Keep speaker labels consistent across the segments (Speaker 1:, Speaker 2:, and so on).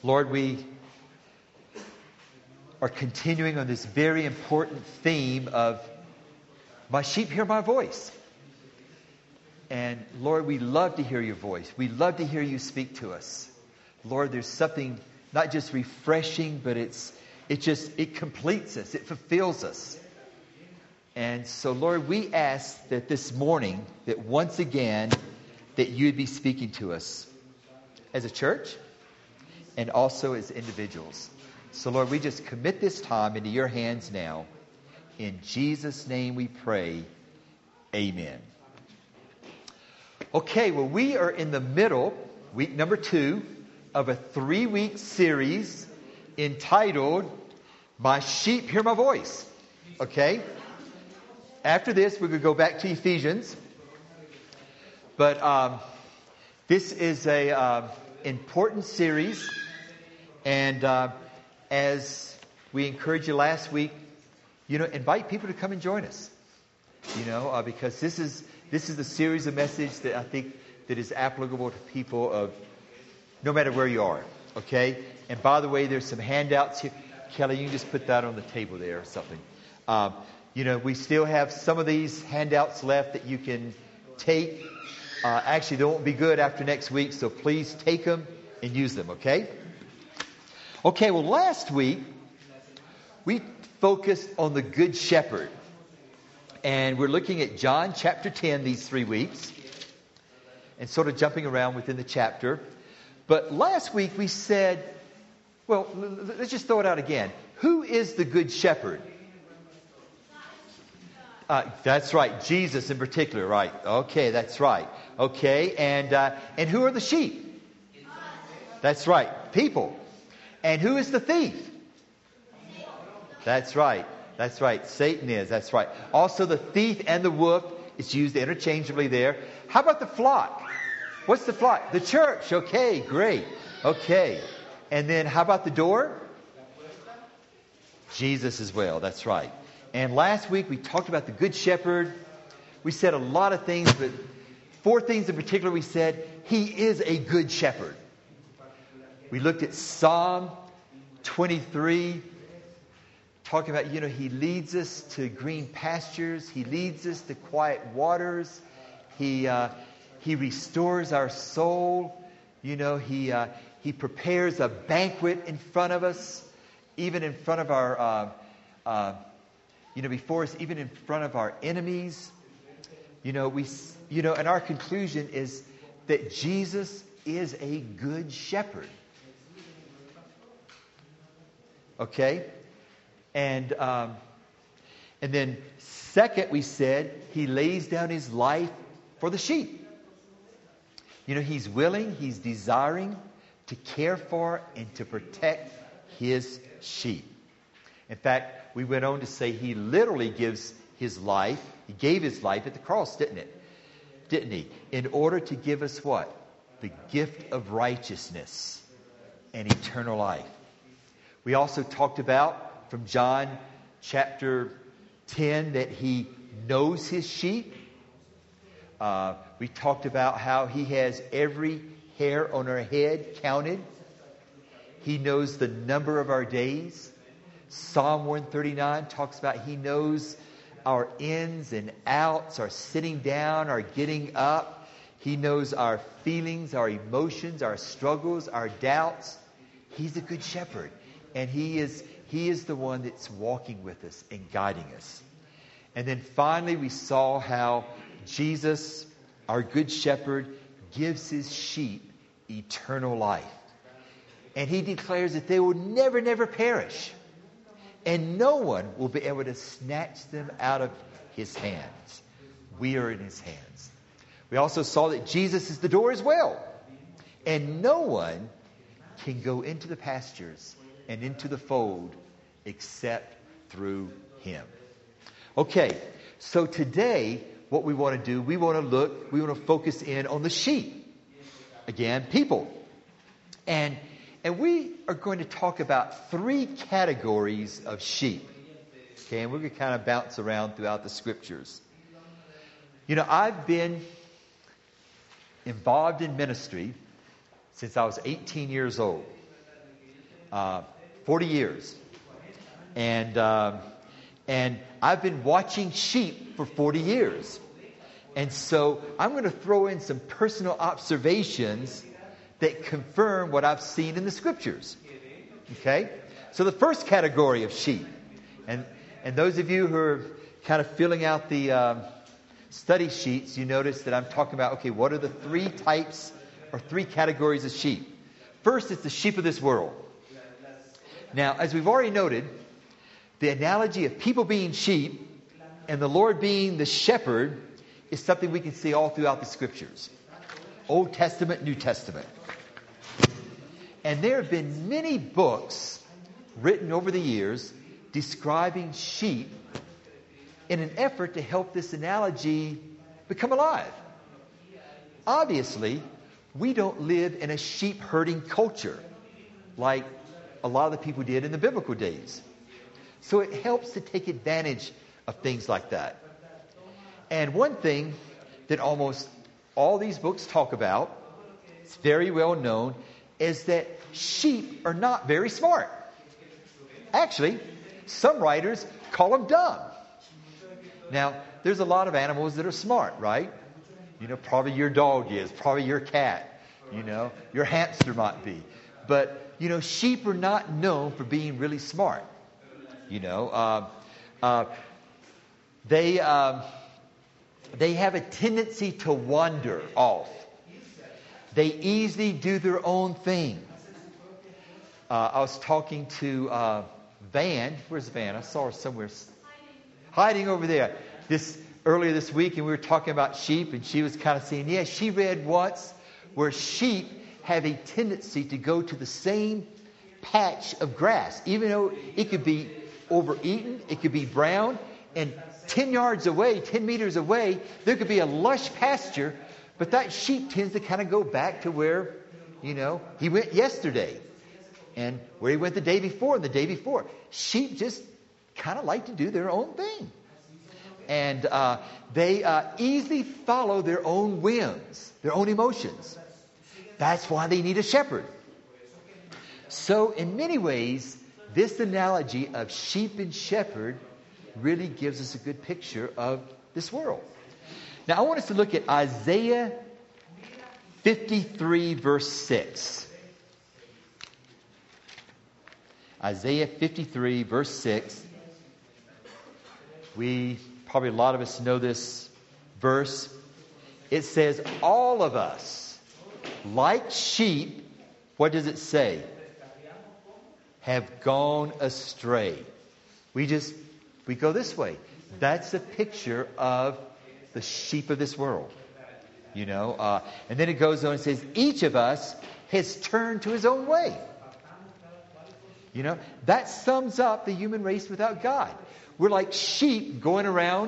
Speaker 1: Lord, we are continuing on this very important theme of my sheep hear my voice. And Lord, we love to hear your voice. We love to hear you speak to us. Lord, there's something not just refreshing, but it completes us. It fulfills us. And so, Lord, we ask that this morning, that once again, that you'd be speaking to us as a church and also as individuals. So, Lord, we just commit this time into your hands now. In Jesus' name we pray. Amen. Okay, well, we are in the middle, week number 2, of a 3-week series entitled, My Sheep Hear My Voice. Okay? After this, we're going to go back to Ephesians. But this is a important series. And as we encouraged you last week, invite people to come and join us. Because this is the series of message that I think that is applicable to people of no matter where you are. Okay? And by the way, there's some handouts here. Kelly, you can just put that on the table there or something. We still have some of these handouts left that you can take. Actually, they won't be good after next week, so please take them and use them, okay? Okay, well, last week, we focused on the Good Shepherd. And we're looking at John chapter 10 these 3 weeks. And sort of jumping around within the chapter. But last week we said, well, let's just throw it out again. Who is the Good Shepherd? That's right, Jesus in particular, right? Okay, that's right. Okay, and who are the sheep? That's right, people. And who is the thief? That's right. That's right. Satan is. That's right. Also, the thief and the wolf is used interchangeably there. How about the flock? What's the flock? The church. Okay, great. Okay. And then how about the door? Jesus as well. That's right. And last week we talked about the Good Shepherd. We said a lot of things, but 4 things in particular we said. He is a good shepherd. We looked at Psalm 23. Talking about, he leads us to green pastures. He leads us to quiet waters. He restores our soul. He prepares a banquet in front of us, even in front of our, before us, even in front of our enemies. And our conclusion is that Jesus is a good shepherd. Okay? And then second, we said he lays down his life for the sheep. He's willing, he's desiring to care for and to protect his sheep. In fact, we went on to say he literally gives his life. He gave his life at the cross, didn't he? In order to give us what? The gift of righteousness and eternal life. We also talked about from John chapter 10 that he knows his sheep. We talked about how he has every hair on our head counted. He knows the number of our days. Psalm 139 talks about he knows our ins and outs, our sitting down, our getting up. He knows our feelings, our emotions, our struggles, our doubts. He's a good shepherd. And he is the one that's walking with us and guiding us. And then finally, we saw how Jesus, our good shepherd, gives his sheep eternal life. And he declares that they will never, never perish. And no one will be able to snatch them out of his hands. We are in his hands. We also saw that Jesus is the door as well. And no one can go into the pastures and into the fold except through him. Okay, so today what we want to do, we want to focus in on the sheep. Again, people. And we are going to talk about 3 categories of sheep. Okay, and we're going to kind of bounce around throughout the scriptures. I've been involved in ministry since I was 18 years old. 40 years. And I've been watching sheep for 40 years. And so I'm going to throw in some personal observations that confirm what I've seen in the scriptures. Okay? So the first category of sheep, and those of you who are kind of filling out the study sheets, you notice that I'm talking about, okay, what are the three types or three categories of sheep? First, it's the sheep of this world. Now, as we've already noted, the analogy of people being sheep and the Lord being the shepherd is something we can see all throughout the scriptures. Old Testament, New Testament. And there have been many books written over the years describing sheep in an effort to help this analogy become alive. Obviously, we don't live in a sheep herding culture like a lot of the people did in the biblical days. So it helps to take advantage of things like that. And one thing that almost all these books talk about, it's very well known, is that sheep are not very smart. Actually, some writers call them dumb. Now, there's a lot of animals that are smart, right? You know, probably your dog is, probably your cat, you know, your hamster might be. But, you know, sheep are not known for being really smart. You know, they have a tendency to wander off. They easily do their own thing. I was talking to Van. Where's Van? I saw her somewhere hiding over there. Earlier this week, and we were talking about sheep, and she was kind of saying, yeah, she read once where sheep have a tendency to go to the same patch of grass, even though it could be overeaten, it could be brown, and 10 yards away, 10 meters away, there could be a lush pasture, but that sheep tends to kind of go back to where, you know, he went yesterday, and where he went the day before and the day before. Sheep just kind of like to do their own thing. And they easily follow their own whims, their own emotions. That's why they need a shepherd. So in many ways, this analogy of sheep and shepherd really gives us a good picture of this world. Now I want us to look at Isaiah 53 verse 6. Isaiah 53 verse 6. Probably a lot of us know this verse. It says, all of us, like sheep, what does it say? Have gone astray. We go this way. That's a picture of the sheep of this world. You know, and then it goes on and says, each of us has turned to his own way. You know, that sums up the human race without God. We're like sheep going around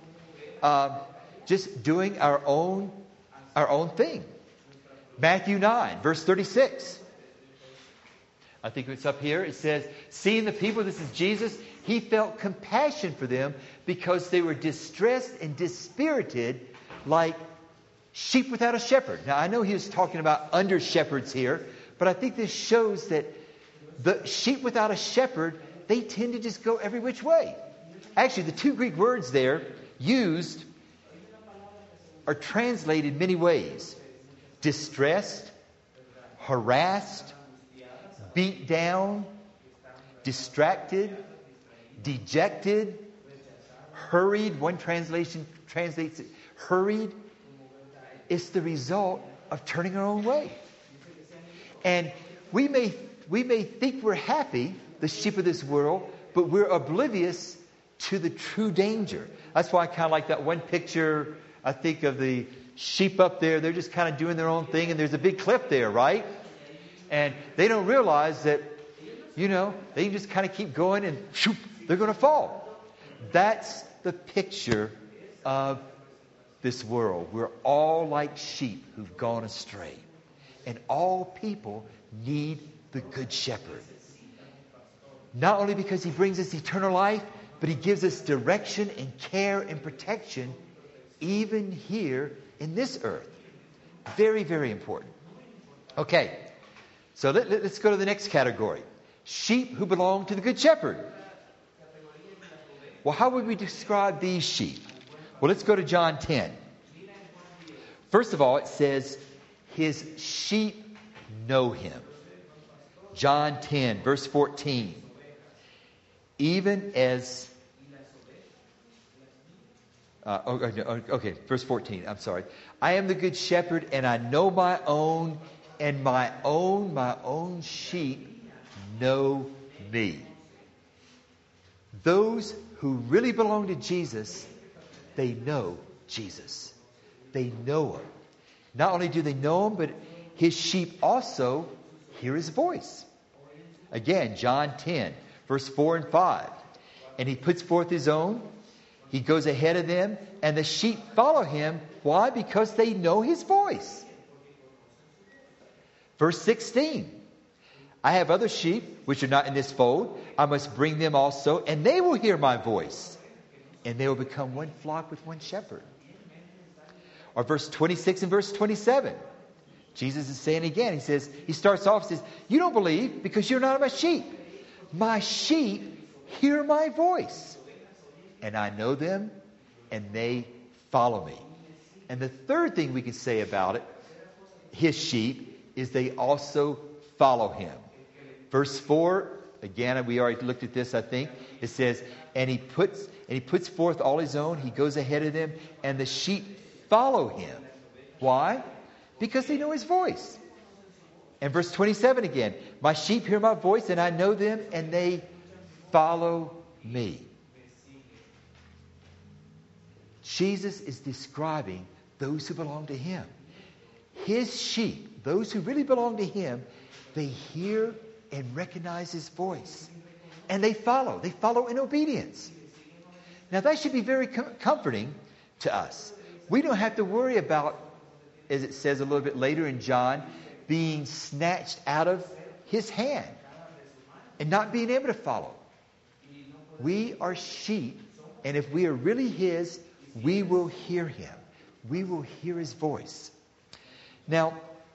Speaker 1: just doing our own thing. Matthew 9, verse 36. I think it's up here. It says, seeing the people, this is Jesus, he felt compassion for them because they were distressed and dispirited like sheep without a shepherd. Now, I know he was talking about under shepherds here, but I think this shows that the sheep without a shepherd, they tend to just go every which way. Actually, the two Greek words there used are translated many ways. Distressed, harassed, beat down, distracted, dejected, hurried. One translation translates it hurried. It's the result of turning our own way. And we may think we're happy, the sheep of this world, but we're oblivious to the true danger. That's why I kind of like that one picture, I think, of the sheep up there. They're just kind of doing their own thing, and there's a big cliff there, right? And they don't realize that, you know, they can just kind of keep going and shoop, they're going to fall. That's the picture of this world. We're all like sheep who've gone astray. And all people need the Good Shepherd. Not only because he brings us eternal life, but he gives us direction and care and protection even here in this earth. Very, very important. Okay, so let's go to the next category. sheep who belong to the Good Shepherd. Well, how would we describe these sheep? Well, let's go to John 10. First of all, it says, his sheep know him. John 10, verse 14. Even as... verse 14, I'm sorry. I am the good shepherd, and I know my own, and my own sheep know me. Those who really belong to Jesus, they know Jesus. They know him. Not only do they know him, but his sheep also hear his voice. Again, John 10, verse 4 and 5. And he puts forth his own. He goes ahead of them, and the sheep follow him. Why? Because they know his voice. Verse 16. I have other sheep which are not in this fold. I must bring them also, and they will hear my voice. And they will become one flock with one shepherd. Or verse 26 and verse 27. Jesus is saying again, he starts off and says, you don't believe because you're not my sheep. My sheep hear my voice. And I know them, and they follow me. And the third thing we can say about it, his sheep, is they also follow him. Verse 4, again, we already looked at this, I think. It says, and he puts forth all his own. He goes ahead of them, and the sheep follow him. Why? Because they know his voice. And verse 27 again, my sheep hear my voice, and I know them, and they follow me. Jesus is describing those who belong to him. His sheep, those who really belong to him, they hear and recognize his voice. And they follow. They follow in obedience. Now that should be very comforting to us. We don't have to worry about, as it says a little bit later in John, being snatched out of his hand and not being able to follow. We are sheep, and if we are really his, we will hear him. We will hear his voice. Now,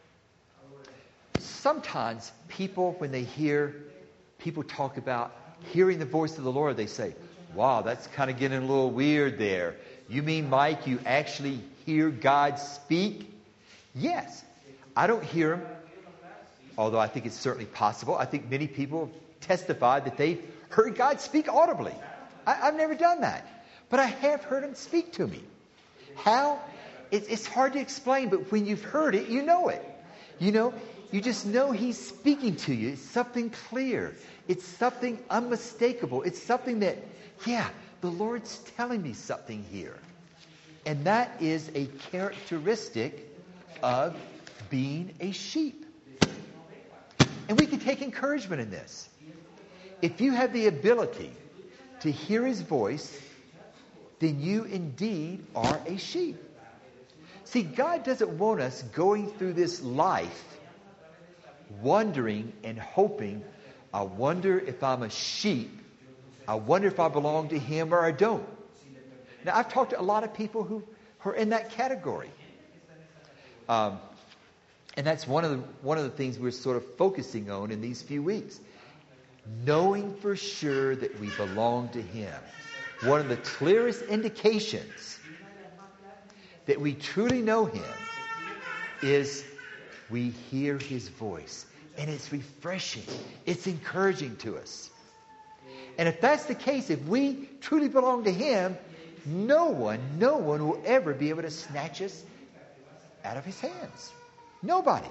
Speaker 1: sometimes people, when they hear people talk about hearing the voice of the Lord, they say, wow, that's kind of getting a little weird there. You mean, Mike, you actually hear God speak? Yes. I don't hear him, although I think it's certainly possible. I think many people have testified that they've heard God speak audibly. I've never done that. But I have heard him speak to me. How? It's hard to explain, but when you've heard it, you know it. You know, you just know he's speaking to you. It's something clear. It's something unmistakable. It's something that, yeah, the Lord's telling me something here. And that is a characteristic of being a sheep. And we can take encouragement in this. If you have the ability to hear his voice, then you indeed are a sheep. See, God doesn't want us going through this life wondering and hoping, I wonder if I'm a sheep. I wonder if I belong to him or I don't. Now, I've talked to a lot of people who are in that category. And that's one of the things we're sort of focusing on in these few weeks. Knowing for sure that we belong to him. One of the clearest indications that we truly know him is we hear his voice. And it's refreshing. It's encouraging to us. And if that's the case, if we truly belong to him, no one will ever be able to snatch us out of his hands. Nobody.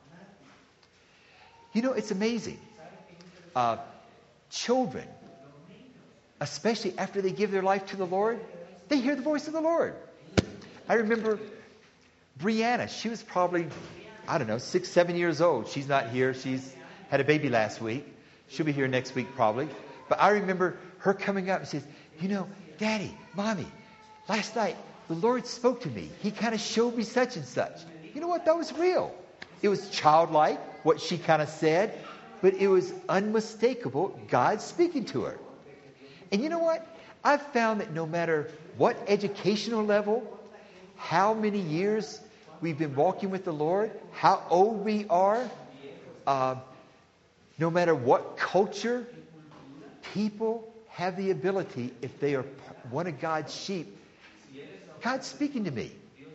Speaker 1: You know, it's amazing. Children, especially after they give their life to the Lord, they hear the voice of the Lord. I remember Brianna. She was probably, 6, 7 years old. She's not here. She's had a baby last week. She'll be here next week probably. But I remember her coming up and says, Daddy, Mommy, last night the Lord spoke to me. He kind of showed me such and such. You know what? That was real. It was childlike, what she kind of said, but it was unmistakable God speaking to her. And you know what? I've found that no matter what educational level, how many years we've been walking with the Lord, how old we are, no matter what culture, people have the ability, if they are one of God's sheep, God's speaking to me.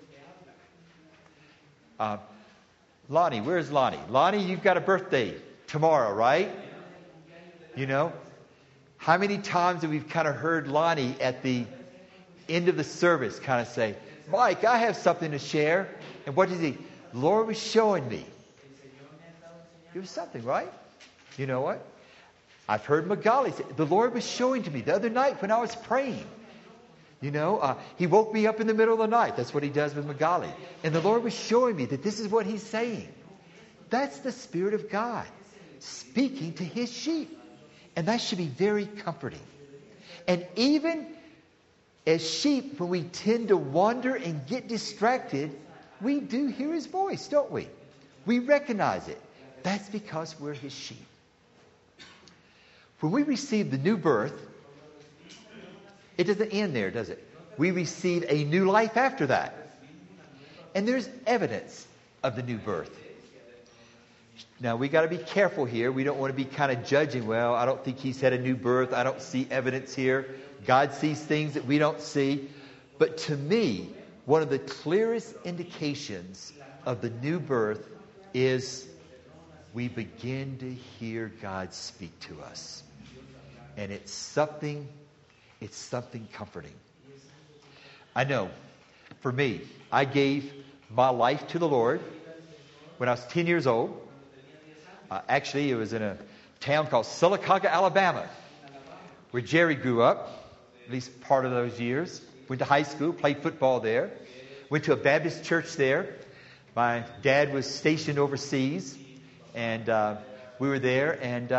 Speaker 1: Lonnie, where's Lonnie? Lonnie, you've got a birthday tomorrow, right? You know, how many times have we kind of heard Lonnie at the end of the service kind of say, Mike, I have something to share. And what did he? The Lord was showing me. It was something, right? You know what? I've heard Magali say, the Lord was showing to me the other night when I was praying. You know, he woke me up in the middle of the night. That's what he does with Magali. And the Lord was showing me that this is what he's saying. That's the Spirit of God speaking to his sheep. And that should be very comforting. And even as sheep, when we tend to wander and get distracted, we do hear his voice, don't we? We recognize it. That's because we're his sheep. When we receive the new birth, it doesn't end there, does it? We receive a new life after that. And there's evidence of the new birth. Now, we got to be careful here. We don't want to be kind of judging, well, I don't think he's had a new birth. I don't see evidence here. God sees things that we don't see. But to me, one of the clearest indications of the new birth is we begin to hear God speak to us. And it's something comforting. I know, for me, I gave my life to the Lord when I was 10 years old. Actually, it was in a town called Sylacauga, Alabama, where Jerry grew up, at least part of those years. Went to high school, played football there. Went to a Baptist church there. My dad was stationed overseas, and we were there. And,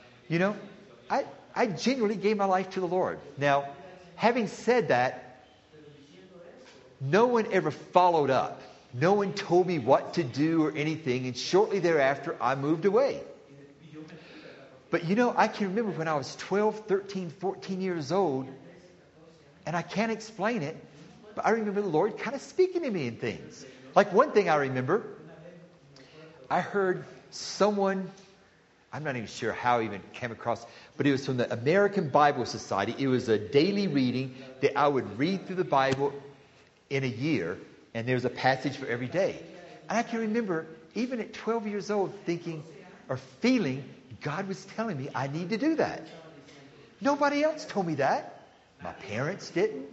Speaker 1: I genuinely gave my life to the Lord. Now, having said that, no one ever followed up. No one told me what to do or anything, and shortly thereafter, I moved away. But I can remember when I was 12, 13, 14 years old, and I can't explain it, but I remember the Lord kind of speaking to me in things. Like one thing I remember, I heard someone, I'm not even sure how I even came across, but it was from the American Bible Society. It was a daily reading that I would read through the Bible in a year, and there was a passage for every day. And I can remember, even at 12 years old, thinking or feeling God was telling me I need to do that. Nobody else told me that. My parents didn't.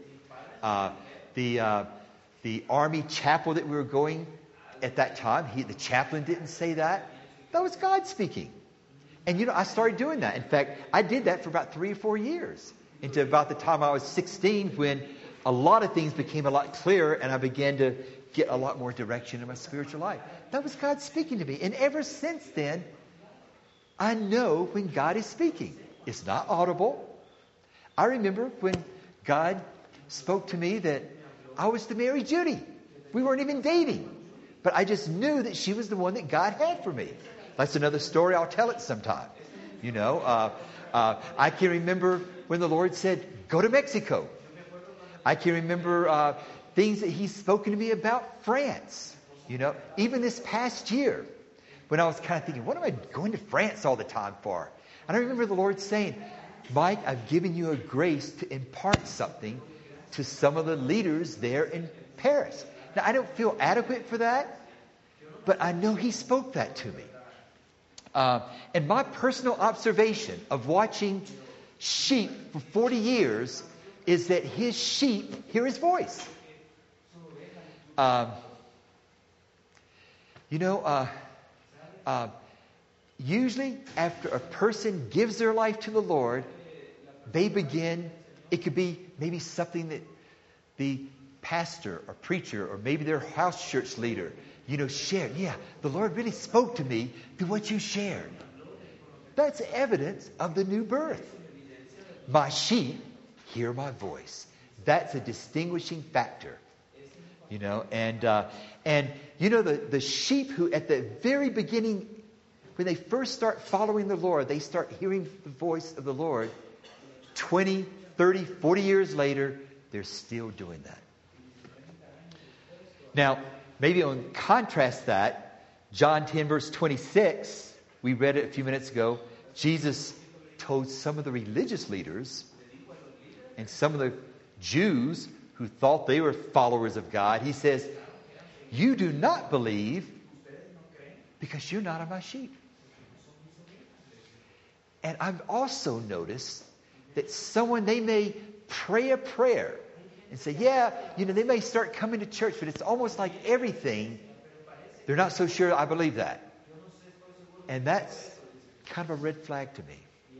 Speaker 1: The Army chapel that we were going at that time, the chaplain didn't say that. That was God speaking. And I started doing that. In fact, I did that for about 3 or 4 years, into about the time I was 16, when a lot of things became a lot clearer, and I began to get a lot more direction in my spiritual life. That was God speaking to me. And ever since then, I know when God is speaking. It's not audible. I remember when God spoke to me that I was to marry Judy. We weren't even dating. But I just knew that she was the one that God had for me. That's another story. I'll tell it sometime. I can remember when the Lord said, go to Mexico. I can remember things that He's spoken to me about France. Even this past year, when I was kind of thinking, what am I going to France all the time for? And I remember the Lord saying, Mike, I've given you a grace to impart something to some of the leaders there in Paris. Now, I don't feel adequate for that, but I know He spoke that to me. And my personal observation of watching sheep for 40 years is that His sheep hear His voice. Usually after a person gives their life to the Lord, they begin, it could be maybe something that the pastor or preacher or maybe their house church leader, shared. Yeah, the Lord really spoke to me through what you shared. That's evidence of the new birth. My sheep hear my voice. That's a distinguishing factor. The sheep who at the very beginning, when they first start following the Lord, they start hearing the voice of the Lord. 20, 30, 40 years later, they're still doing that. Now, maybe on contrast that, John 10 verse 26, we read it a few minutes ago. Jesus told some of the religious leaders and some of the Jews who thought they were followers of God, he says, you do not believe because you're not of my sheep. And I've also noticed that they may pray a prayer and say, they may start coming to church, but it's almost like everything, they're not so sure I believe that. And that's kind of a red flag to me.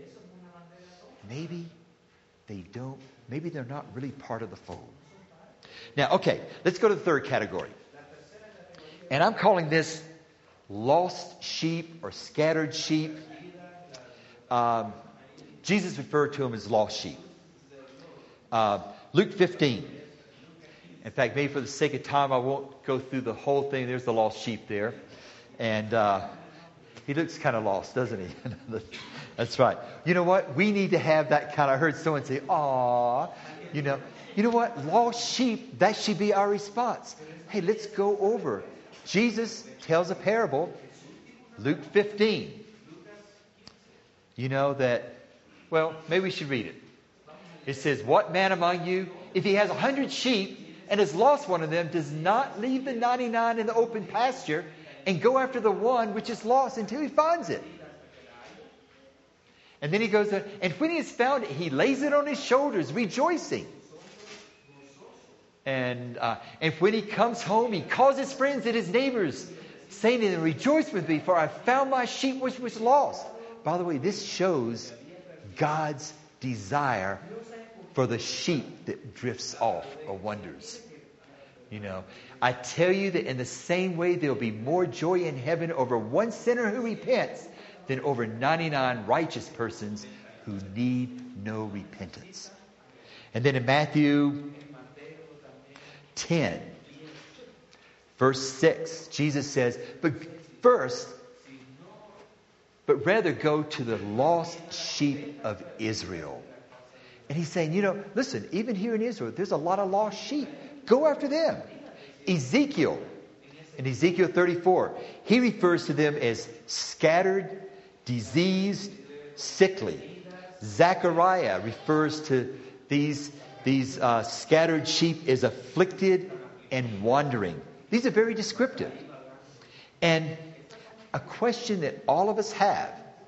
Speaker 1: Maybe they're not really part of the fold. Now, okay, let's go to the third category. And I'm calling this lost sheep or scattered sheep. Jesus referred to them as lost sheep. Luke 15. In fact, maybe for the sake of time, I won't go through the whole thing. There's the lost sheep there. And he looks kind of lost, doesn't he? That's right. You know what? We need to have that kind of, I heard someone say, aw, you know what? Lost sheep, that should be our response. Hey, let's go over. Jesus tells a parable, Luke 15. You know that, well, maybe we should read it. It says, what man among you, if he has 100 sheep and has lost one of them, does not leave the 99 in the open pasture and go after the one which is lost until he finds it? And then he goes on, and when he has found it, he lays it on his shoulders, rejoicing. And when he comes home, he calls his friends and his neighbors, saying to them, rejoice with me, for I found my sheep which was lost. By the way, this shows God's desire for the sheep that drifts off or wanders. I tell you that in the same way, there will be more joy in heaven over one sinner who repents than over 99 righteous persons who need no repentance. And then in Matthew 10, verse 6, Jesus says, but rather go to the lost sheep of Israel. And he's saying, listen, even here in Israel, there's a lot of lost sheep. Go after them. Ezekiel, in Ezekiel 34, he refers to them as scattered, diseased, sickly. Zechariah refers to these scattered sheep as afflicted and wandering. These are very descriptive. And a question that all of us have: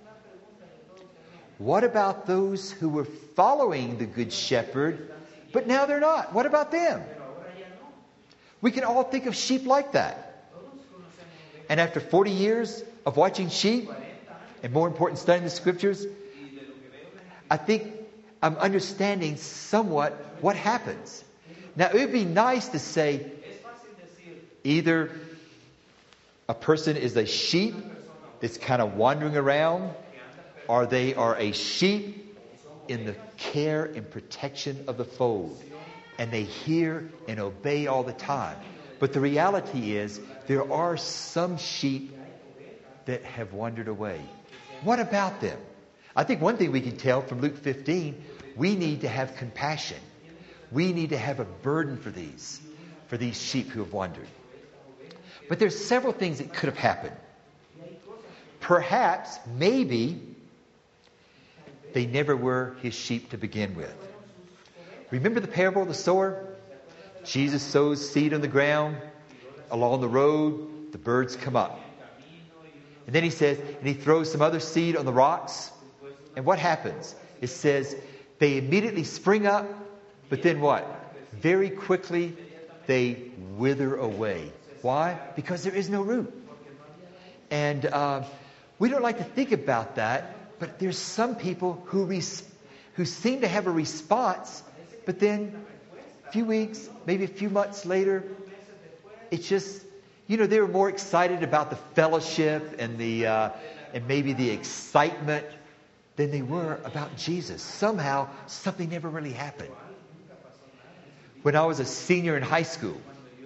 Speaker 1: what about those who were following the Good Shepherd, but now they're not? What about them? We can all think of sheep like that. And after 40 years of watching sheep, and more important, studying the Scriptures, I think I'm understanding somewhat what happens. Now, it would be nice to say either a person is a sheep that's kind of wandering around, or they are a sheep in the care and protection of the fold, and they hear and obey all the time. But the reality is, there are some sheep that have wandered away. What about them? I think one thing we can tell from Luke 15, we need to have compassion. We need to have a burden for these sheep who have wandered. But there's several things that could have happened. Perhaps, maybe, they never were his sheep to begin with. Remember the parable of the sower? Jesus sows seed on the ground. Along the road, the birds come up. And then he says, and he throws some other seed on the rocks. And what happens? It says, they immediately spring up, but then what? Very quickly, they wither away. Why? Because there is no root. And we don't like to think about that, but there's some people who seem to have a response, but then a few weeks, maybe a few months later, it's just, they were more excited about the fellowship and maybe the excitement than they were about Jesus. Somehow, something never really happened. When I was a senior in high school,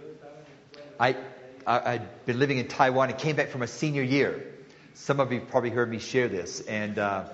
Speaker 1: I'd been living in Taiwan and came back from a senior year. Some of you probably heard me share this. And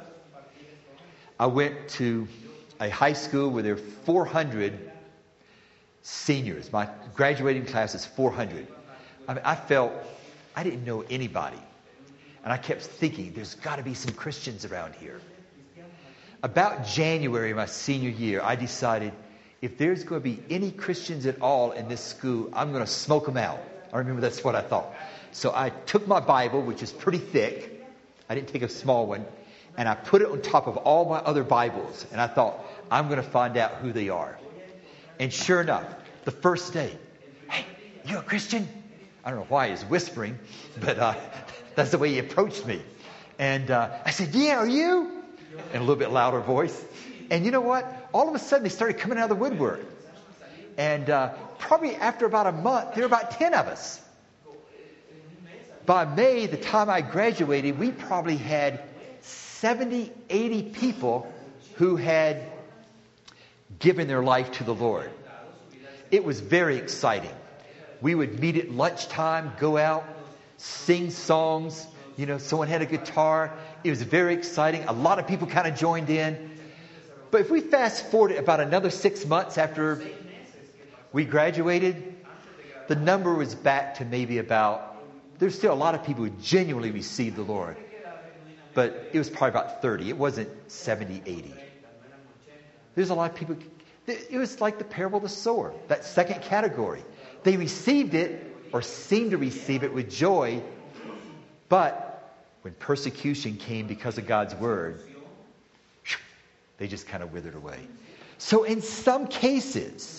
Speaker 1: I went to a high school where there were 400 seniors. My graduating class is 400. I mean, I felt I didn't know anybody. And I kept thinking, there's got to be some Christians around here. About January of my senior year, I decided if there's going to be any Christians at all in this school, I'm going to smoke them out. I remember that's what I thought. So I took my Bible, which is pretty thick. I didn't take a small one. And I put it on top of all my other Bibles. And I thought, I'm going to find out who they are. And sure enough, the first day, hey, you a Christian? I don't know why he's whispering, but that's the way he approached me. And I said, yeah, are you? In a little bit louder voice. And you know what? All of a sudden, they started coming out of the woodwork. And probably after about a month, there were about 10 of us. By May, the time I graduated, we probably had 70, 80 people who had given their life to the Lord. It was very exciting. We would meet at lunchtime, go out, sing songs. You know, someone had a guitar. It was very exciting. A lot of people kind of joined in. But if we fast forward about another 6 months after we graduated, the number was back to maybe about, there's still a lot of people who genuinely received the Lord. But it was probably about 30. It wasn't 70, 80. There's a lot of people. It was like the parable of the sower, that second category. They received it or seemed to receive it with joy. But when persecution came because of God's word, they just kind of withered away. So in some cases,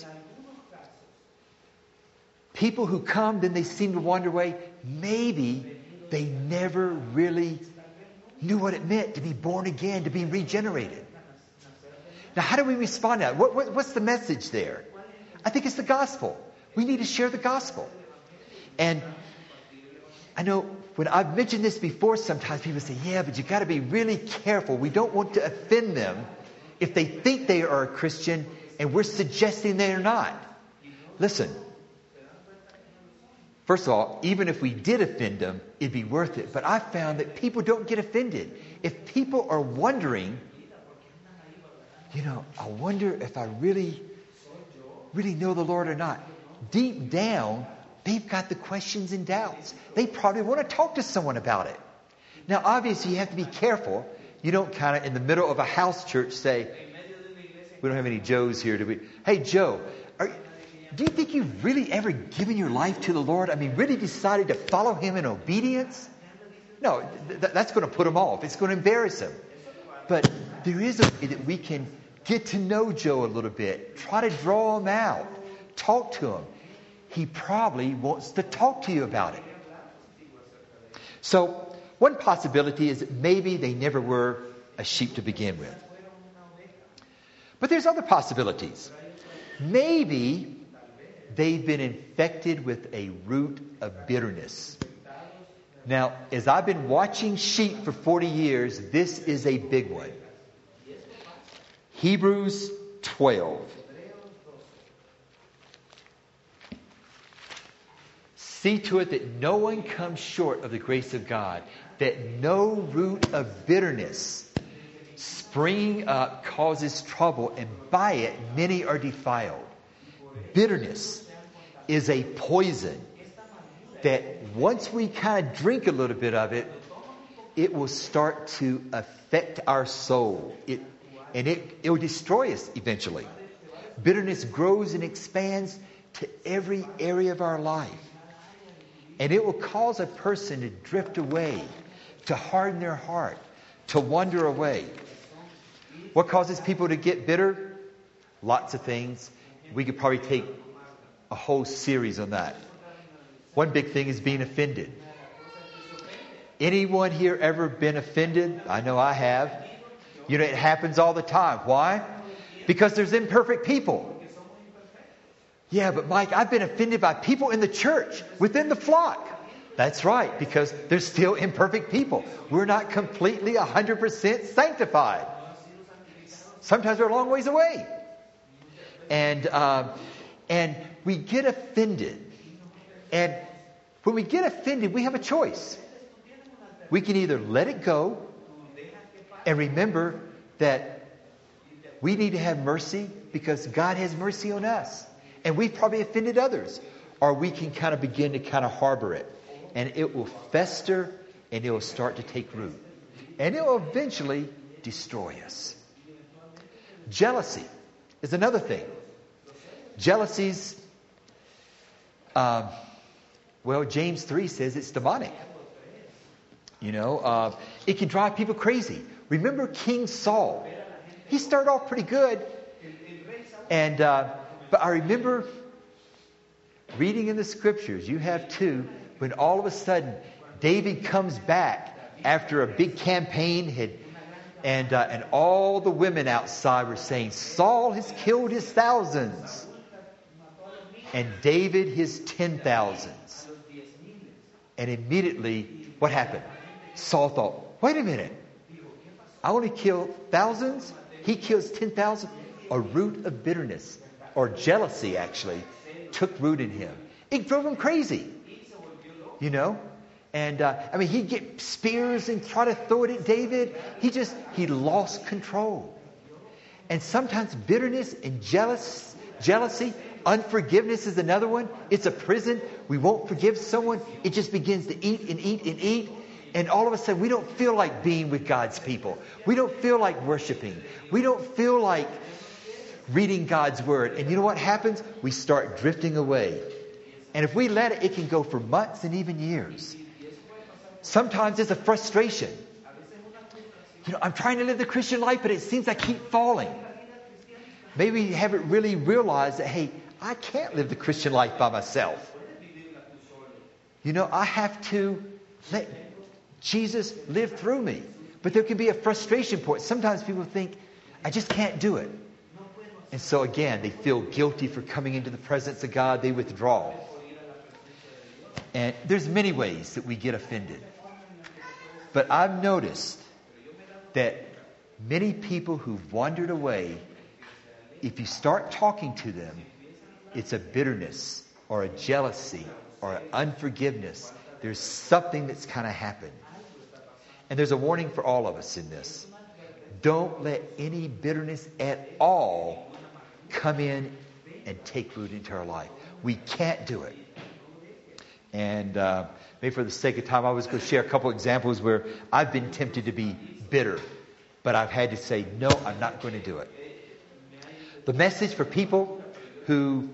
Speaker 1: people who come, then they seem to wander away. Maybe they never really knew what it meant to be born again, to be regenerated. Now, how do we respond to that? What's the message there? I think it's the gospel. We need to share the gospel. And I know when I've mentioned this before, sometimes people say, yeah, but you got to be really careful. We don't want to offend them if they think they are a Christian and we're suggesting they are not. Listen, first of all, even if we did offend them, it'd be worth it. But I found that people don't get offended. If people are wondering, you know, I wonder if I really know the Lord or not. Deep down, they've got the questions and doubts. They probably want to talk to someone about it. Now, obviously, you have to be careful. You don't kind of, in the middle of a house church, say, we don't have any Joes here, do we? Hey, Joe, do you think you've really ever given your life to the Lord? I mean, really decided to follow Him in obedience? No, that's going to put him off. It's going to embarrass him. But there is a way that we can get to know Joe a little bit. Try to draw him out. Talk to him. He probably wants to talk to you about it. So, one possibility is that maybe they never were a sheep to begin with. But there's other possibilities. Maybe they've been infected with a root of bitterness. Now, as I've been watching sheep for 40 years, this is a big one. Hebrews 12. See to it that no one comes short of the grace of God, that no root of bitterness springing up causes trouble, and by it many are defiled. Bitterness is a poison that once we kind of drink a little bit of it, it will start to affect our soul. It will destroy us eventually. Bitterness grows and expands to every area of our life. And it will cause a person to drift away, to harden their heart, to wander away. What causes people to get bitter? Lots of things. We could probably take a whole series on that. One big thing is being offended. Anyone here ever been offended? I know I have. You know, it happens all the time. Why? Because there's imperfect people. Yeah, but Mike, I've been offended by people in the church, within the flock. That's right, because there's still imperfect people. We're not completely 100% sanctified. Sometimes we're a long ways away. And we get offended. And when we get offended, we have a choice. We can either let it go and remember that we need to have mercy because God has mercy on us. And we've probably offended others. Or we can kind of begin to kind of harbor it. And it will fester and it will start to take root. And it will eventually destroy us. Jealousy is another thing. Jealousy's, James 3 says it's demonic. It can drive people crazy. Remember King Saul? He started off pretty good. But I remember reading in the scriptures, you have too, when all of a sudden David comes back after a big campaign and all the women outside were saying, Saul has killed his thousands and David his 10,000s. And immediately, what happened? Saul thought, wait a minute. I only kill thousands. He kills 10,000. A root of bitterness, or jealousy actually, took root in him. It drove him crazy. And he'd get spears and try to throw it at David. He lost control. And sometimes bitterness and jealousy, unforgiveness is another one. It's a prison. We won't forgive someone. It just begins to eat and eat and eat. And all of a sudden, we don't feel like being with God's people. We don't feel like worshiping. We don't feel like reading God's word. And you know what happens? We start drifting away. And if we let it, it can go for months and even years. Sometimes it's a frustration. I'm trying to live the Christian life, but it seems I keep falling. Maybe you haven't really realized that, hey, I can't live the Christian life by myself. I have to let Jesus live through me. But there can be a frustration point. Sometimes people think, I just can't do it. And so again, they feel guilty for coming into the presence of God. They withdraw. And there's many ways that we get offended. But I've noticed that many people who've wandered away, if you start talking to them, it's a bitterness or a jealousy or an unforgiveness. There's something that's kind of happened. And there's a warning for all of us in this. Don't let any bitterness at all come in and take root into our life. We can't do it. And maybe for the sake of time, I was going to share a couple examples where I've been tempted to be bitter, but I've had to say, no, I'm not going to do it. The message for people who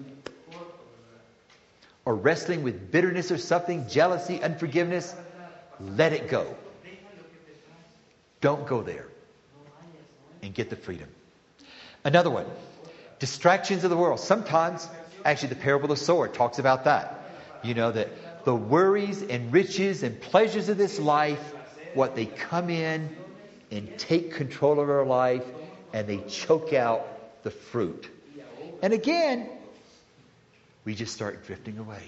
Speaker 1: are wrestling with bitterness or something, jealousy, unforgiveness, let it go. Don't go there. And get the freedom. Another one, distractions of the world. Sometimes, actually the parable of the sower talks about that. That the worries and riches and pleasures of this life, what they come in and take control of our life, and they choke out the fruit. And again, we just start drifting away.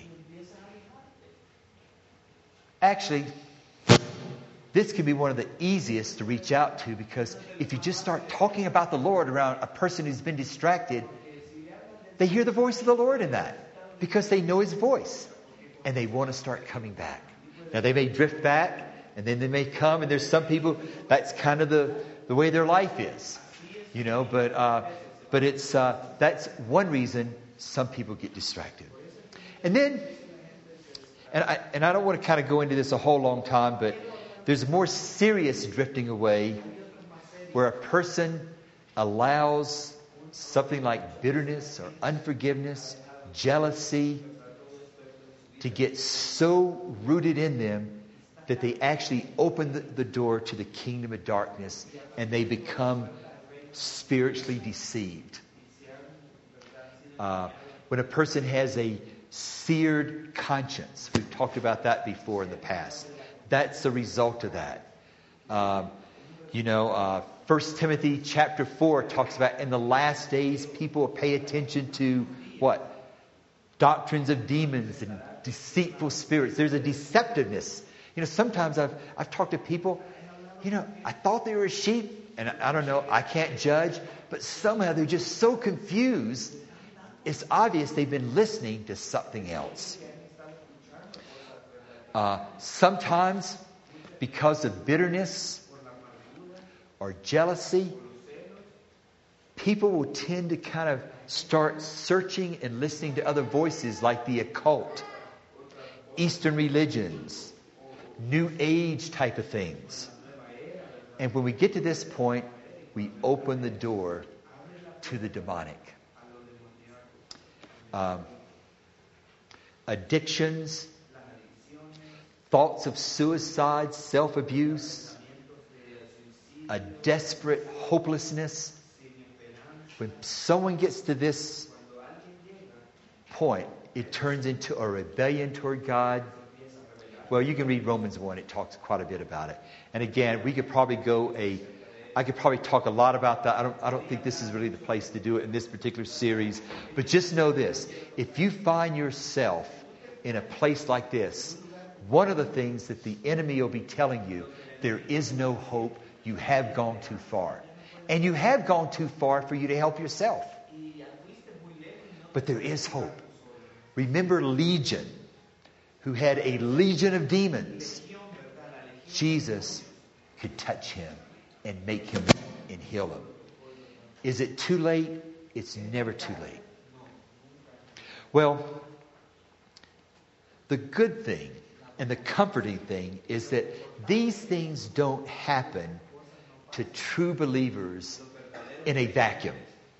Speaker 1: Actually, this can be one of the easiest to reach out to, because if you just start talking about the Lord around a person who's been distracted, they hear the voice of the Lord in that because they know His voice and they want to start coming back. Now they may drift back and then they may come, and there's some people that's kind of the way their life is, but it's that's one reason some people get distracted. And then, and I don't want to kind of go into this a whole long time, but there's more serious drifting away where a person allows something like bitterness or unforgiveness, jealousy to get so rooted in them that they actually open the door to the kingdom of darkness and they become spiritually deceived. When a person has a seared conscience, we've talked about that before in the past. That's the result of that. 1 Timothy chapter 4 talks about in the last days people will pay attention to what? Doctrines of demons and deceitful spirits. There's a deceptiveness. Sometimes I've talked to people, I thought they were sheep, and I don't know, I can't judge, but somehow they're just so confused. It's obvious they've been listening to something else. Sometimes, because of bitterness or jealousy, people will tend to kind of start searching and listening to other voices like the occult, Eastern religions, New Age type of things. And when we get to this point, we open the door to the demonic. Addictions, thoughts of suicide, self-abuse, a desperate hopelessness. When someone gets to this point, it turns into a rebellion toward God. Well, you can read Romans 1. It talks quite a bit about it. And again, I could probably talk a lot about that. I don't think this is really the place to do it in this particular series. But just know this. If you find yourself in a place like this, one of the things that the enemy will be telling you, there is no hope. You have gone too far. And you have gone too far for you to help yourself. But there is hope. Remember Legion, who had a legion of demons. Jesus could touch him and make him and heal him. Is it too late? It's never too late. Well, the good thing and the comforting thing is that these things don't happen to true believers in a vacuum.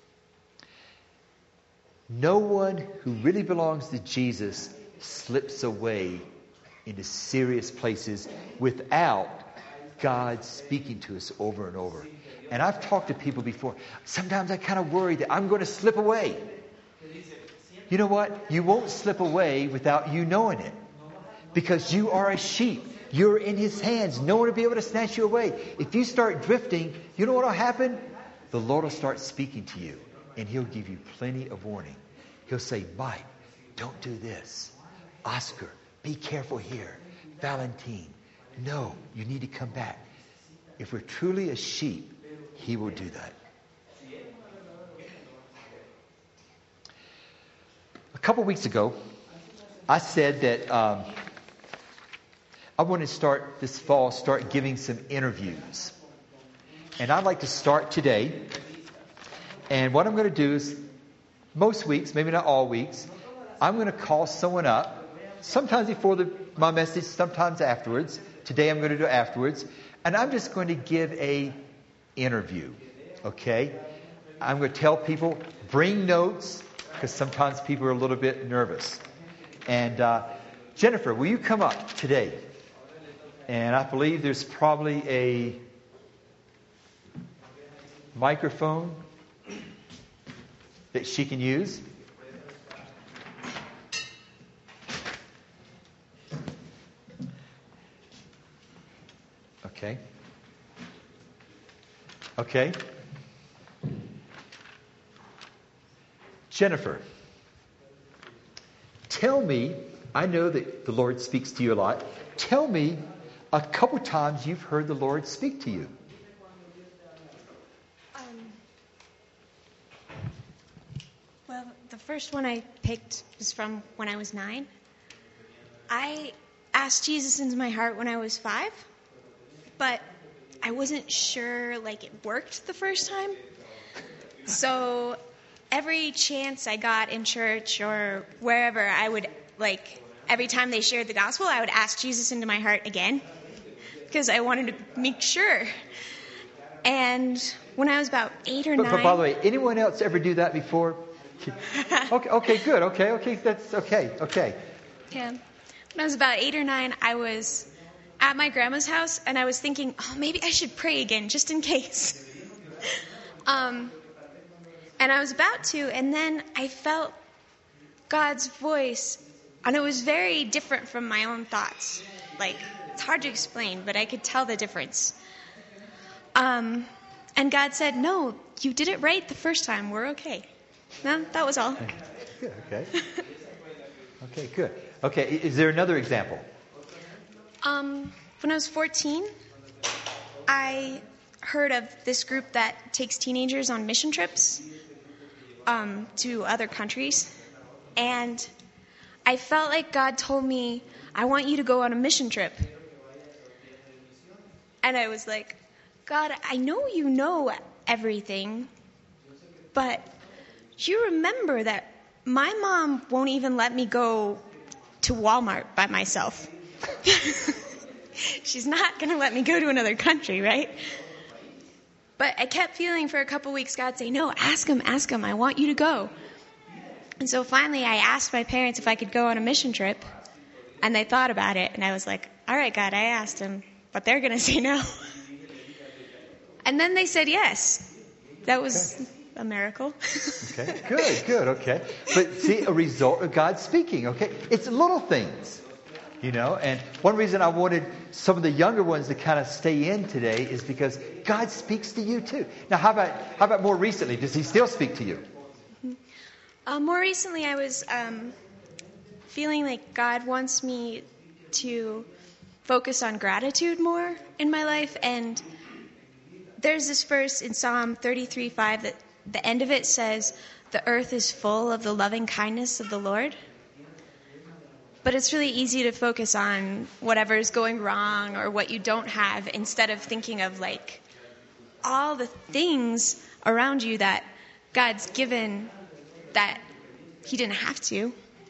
Speaker 1: No one who really belongs to Jesus slips away into serious places without God speaking to us over and over. And I've talked to people before. Sometimes I kind of worry that I'm going to slip away. You know what? You won't slip away without you knowing it. Because you are a sheep. You're in His hands. No one will be able to snatch you away. If you start drifting, you know what will happen? The Lord will start speaking to you. And He'll give you plenty of warning. He'll say, Mike, don't do this. Oscar, be careful here. Valentine, no, you need to come back. If we're truly a sheep, He will do that. A couple weeks ago, I said that I want to start giving some interviews. And I'd like to start today. And what I'm going to do is, most weeks, maybe not all weeks, I'm going to call someone up, sometimes before my message, sometimes afterwards. Today I'm going to do it afterwards. And I'm just going to give a interview. Okay? I'm going to tell people, bring notes, because sometimes people are a little bit nervous. And Jennifer, will you come up today? And I believe there's probably a microphone that she can use. Okay. Okay. Jennifer, tell me, I know that the Lord speaks to you a lot. Tell me a couple times you've heard the Lord speak to you.
Speaker 2: Well, the first one I picked was from when I was 9. I asked Jesus into my heart when I was 5, but I wasn't sure, it worked the first time. So every chance I got in church or wherever, I would, every time they shared the gospel, I would ask Jesus into my heart again because I wanted to make sure. And when I was about 8 or 9...
Speaker 1: But by the way, anyone else ever do that before? Okay, good. Okay, that's okay.
Speaker 2: Yeah. When I was about 8 or 9, I was at my grandma's house, and I was thinking, maybe I should pray again, just in case. And I was about to, and then I felt God's voice, and it was very different from my own thoughts. It's hard to explain, but I could tell the difference. And God said, no, you did it right the first time. We're okay. No, that was all.
Speaker 1: Good, okay. Okay, good. Okay, is there another example?
Speaker 2: When I was 14, I heard of this group that takes teenagers on mission trips to other countries. And I felt like God told me, I want you to go on a mission trip. And I was like, God, I know you know everything, but you remember that my mom won't even let me go to Walmart by myself. she's not going to let me go to another country, right? But I kept feeling for a couple weeks God say, no, ask him. I want you to go. And so finally I asked my parents if I could go on a mission trip. And they thought about it. And I was like, all right, God, I asked him, but they're going to say no. And then they said yes. That was a miracle.
Speaker 1: Okay, good, okay. But see, a result of God speaking, okay? It's little things, and one reason I wanted some of the younger ones to kind of stay in today is because God speaks to you too. Now, how about more recently? Does he still speak to you?
Speaker 2: More recently, I was feeling like God wants me to focus on gratitude more in my life. And there's this verse in Psalm 33:5 that the end of it says, the earth is full of the loving kindness of the Lord. But it's really easy to focus on whatever is going wrong or what you don't have instead of thinking of like all the things around you that God's given that he didn't have to.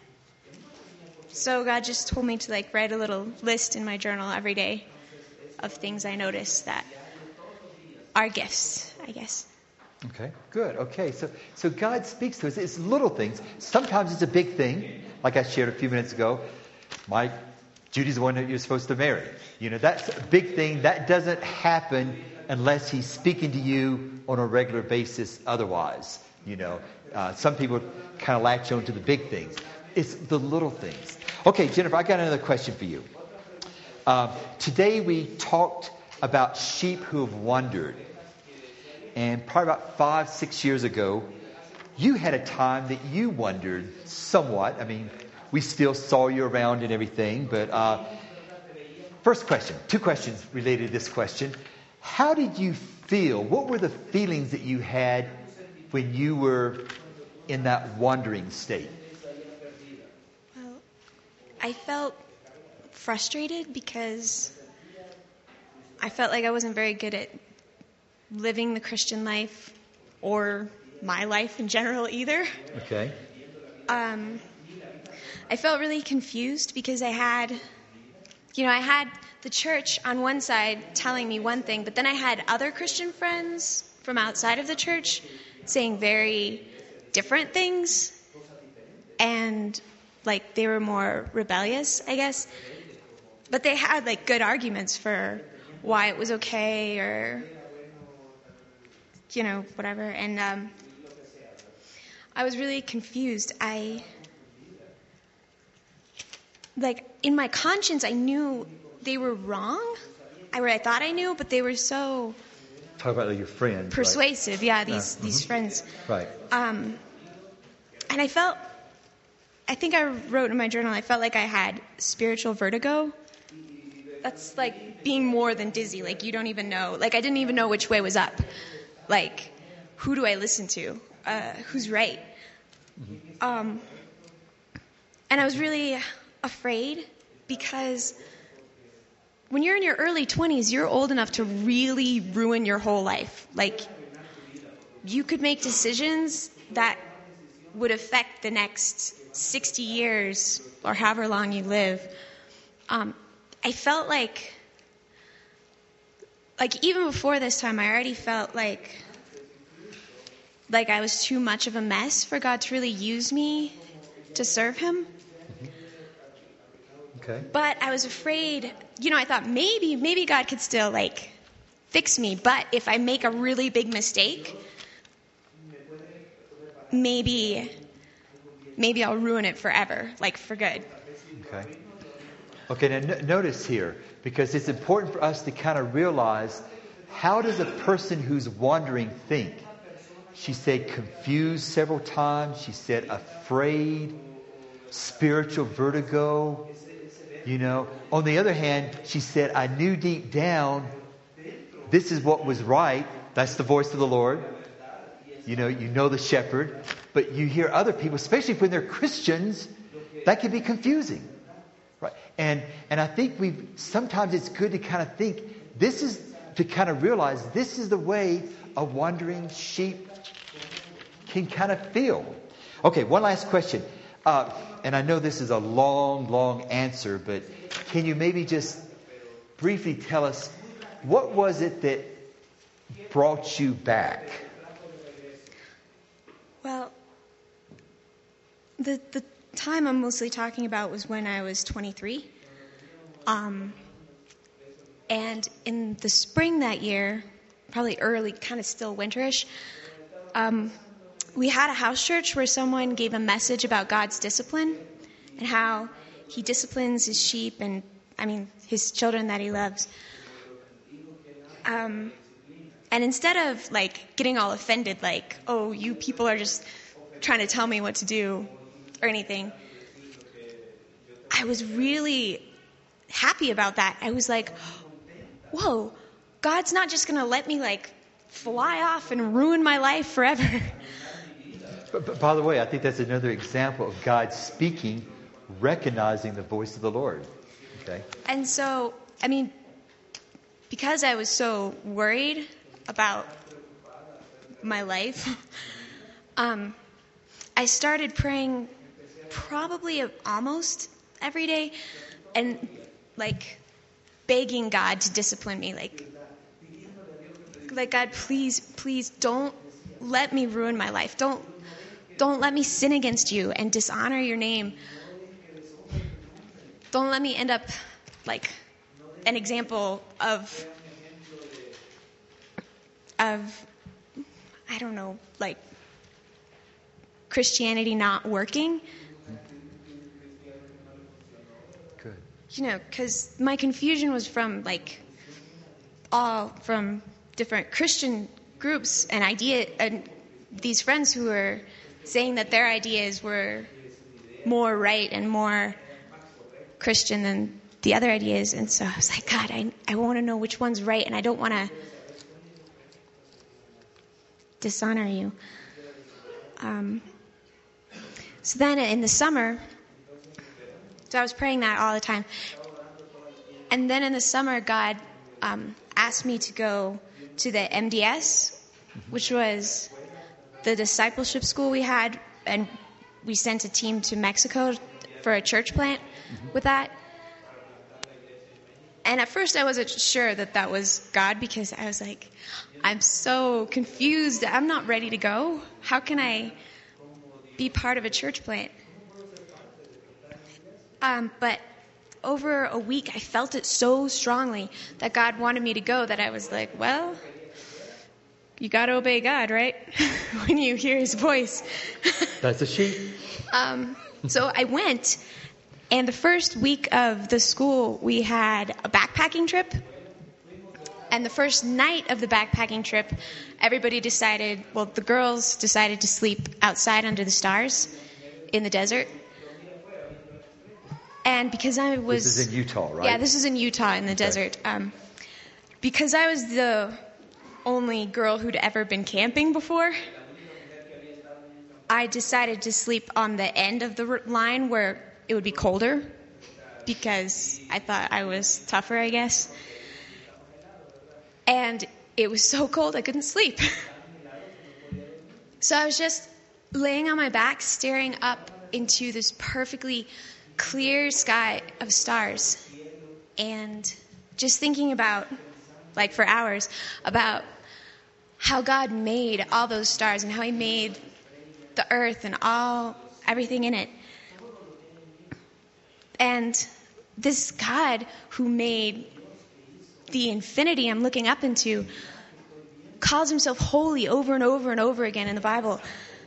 Speaker 2: So God just told me to like write a little list in my journal every day of things I notice that are gifts, I guess.
Speaker 1: Okay, good. Okay, so God speaks to us. It's little things. Sometimes it's a big thing, like I shared a few minutes ago. Judy's the one that you're supposed to marry. That's a big thing. That doesn't happen unless he's speaking to you on a regular basis otherwise. Some people kind of latch on to the big things. It's the little things. Okay, Jennifer, I got another question for you. Today we talked about sheep who have wandered. And probably about 5-6 years ago, you had a time that you wandered somewhat. I mean, we still saw you around and everything. But first question, 2 questions related to this question. How did you feel? What were the feelings that you had when you were in that wandering state?
Speaker 2: Well, I felt frustrated because I felt like I wasn't very good at living the Christian life or my life in general either.
Speaker 1: Okay.
Speaker 2: I felt really confused because I had the church on one side telling me one thing, but then I had other Christian friends from outside of the church saying very different things. And like they were more rebellious, I guess. But they had like good arguments for why it was okay or whatever. And I was really confused. In my conscience, I knew they were wrong. I thought I knew, but they were so...
Speaker 1: Talk about your friends.
Speaker 2: Persuasive, right? These friends.
Speaker 1: Right.
Speaker 2: And I think I wrote in my journal, I felt like I had spiritual vertigo. That's like being more than dizzy. Like you don't even know. Like I didn't even know which way was up. Like, who do I listen to? Who's right? And I was really afraid because when you're in your early 20s, you're old enough to really ruin your whole life. Like, you could make decisions that would affect the next 60 years or however long you live. I felt like even before this time, I already felt like I was too much of a mess for God to really use me to serve him.
Speaker 1: Okay.
Speaker 2: But I was afraid, I thought maybe God could still fix me. But if I make a really big mistake, maybe I'll ruin it forever, for good.
Speaker 1: Okay. Okay, now notice here, because it's important for us to kind of realize, how does a person who's wandering think? She said confused several times. She said afraid, spiritual vertigo. On the other hand, she said, I knew deep down this is what was right. That's the voice of the Lord. You know the shepherd. But you hear other people, especially when they're Christians, that can be confusing. Right? And I think sometimes it's good to kind of think, to kind of realize this is the way a wandering sheep can kind of feel. Okay, one last question. And I know this is a long, long answer, but can you maybe just briefly tell us, what was it that brought you back?
Speaker 2: Well, the time I'm mostly talking about was when I was 23. And in the spring that year, probably early, kind of still winterish, we had a house church where someone gave a message about God's discipline and how he disciplines his sheep and, his children that he loves. And instead of, getting all offended, oh, you people are just trying to tell me what to do or anything, I was really happy about that. I was like, whoa, God's not just going to let me, fly off and ruin my life forever.
Speaker 1: But by the way, I think that's another example of God speaking, recognizing the voice of the Lord. Okay.
Speaker 2: And so, because I was so worried about my life, I started praying probably almost every day and begging God to discipline me. God, please don't let me ruin my life. Don't let me sin against you and dishonor your name. Don't let me end up like an example of I don't know, Christianity not working.
Speaker 1: Good.
Speaker 2: Because my confusion was from all from different Christian groups and these friends who were saying that their ideas were more right and more Christian than the other ideas. And so I was like, God, I want to know which one's right, and I don't want to dishonor you. So then in the summer, so I was praying that all the time. And then in the summer, God asked me to go to the MDS, which was the discipleship school we had, and we sent a team to Mexico for a church plant with that. And at first I wasn't sure that was God, because I was like, I'm so confused. I'm not ready to go. How can I be part of a church plant? But over a week, I felt it so strongly that God wanted me to go that I was like, well, you got to obey God, right? When you hear his voice.
Speaker 1: That's a sheep.
Speaker 2: So I went, and the first week of the school, we had a backpacking trip. And the first night of the backpacking trip, the girls decided to sleep outside under the stars in the desert. And because I was...
Speaker 1: This is in Utah, right?
Speaker 2: Yeah, this is in Utah in the desert. Because I was the only girl who'd ever been camping before, I decided to sleep on the end of the line where it would be colder, because I thought I was tougher, I guess. And it was so cold I couldn't sleep. So I was just laying on my back, staring up into this perfectly clear sky of stars, and just thinking about, for hours, about how God made all those stars and how he made the earth and everything in it. And this God who made the infinity I'm looking up into calls himself holy over and over and over again in the Bible.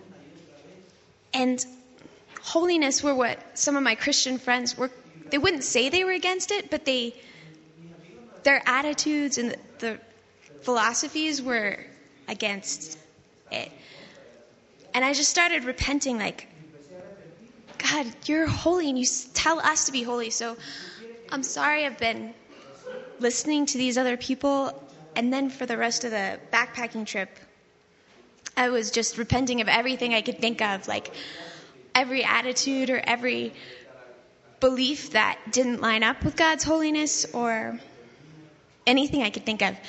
Speaker 2: And holiness were what some of my Christian friends were. They wouldn't say they were against it, but their attitudes and the philosophies were against it. And I just started repenting, God, you're holy, and you tell us to be holy. So I'm sorry I've been listening to these other people. And then for the rest of the backpacking trip, I was just repenting of everything I could think of, every attitude or every belief that didn't line up with God's holiness, or anything I could think of.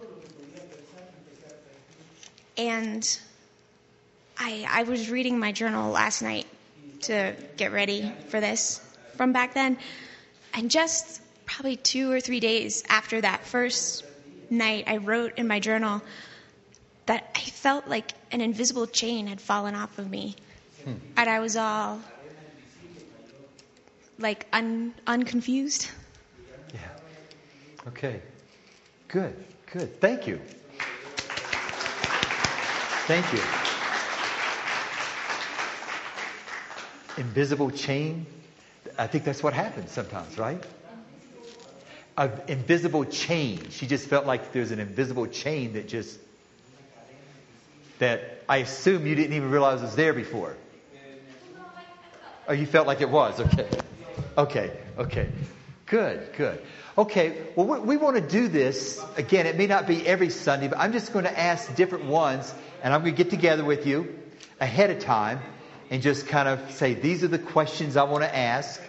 Speaker 2: And I was reading my journal last night to get ready for this from back then, and just probably 2 or 3 days after that first night, I wrote in my journal that I felt like an invisible chain had fallen off of me. And I was all like unconfused.
Speaker 1: Yeah. Okay. Good. Thank you. Thank you. Invisible chain. I think that's what happens sometimes, right? An invisible chain. She just felt like there's an invisible chain that I assume you didn't even realize was there before. Oh, you felt like it was. Okay. Good. Okay, well, we want to do this. Again, it may not be every Sunday, but I'm just going to ask different ones, and I'm going to get together with you ahead of time and just kind of say, these are the questions I want to ask.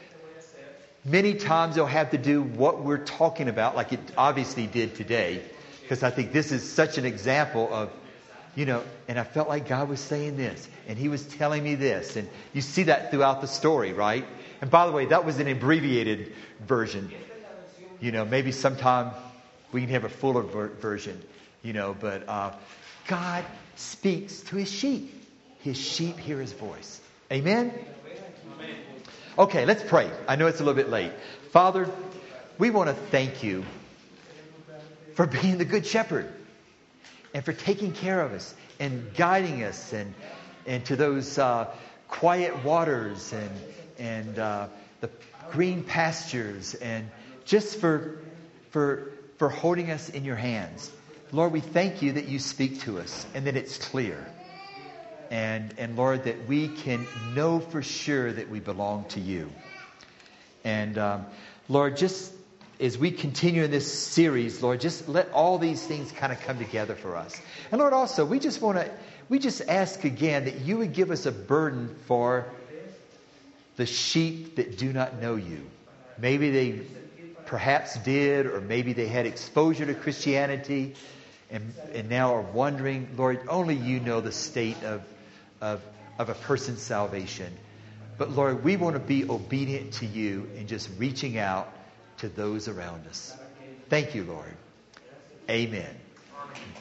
Speaker 1: Many times they'll have to do what we're talking about, like it obviously did today, because I think this is such an example of, and I felt like God was saying this, and He was telling me this, and you see that throughout the story, right? And by the way, that was an abbreviated version. Maybe sometime we can have a fuller version, but God speaks to His sheep. His sheep hear His voice. Amen? Okay, let's pray. I know it's a little bit late. Father, we want to thank You for being the Good Shepherd and for taking care of us and guiding us and to those quiet waters and the green pastures, and just for holding us in Your hands. Lord, we thank You that You speak to us and that it's clear. And Lord, that we can know for sure that we belong to You. And Lord, just as we continue in this series, Lord, just let all these things kind of come together for us. And Lord, also, we just ask again that You would give us a burden for the sheep that do not know You. Maybe they perhaps did, or maybe they had exposure to Christianity and now are wondering. Lord, only You know the state of a person's salvation. But Lord, we want to be obedient to You and just reaching out to those around us. Thank You, Lord. Amen.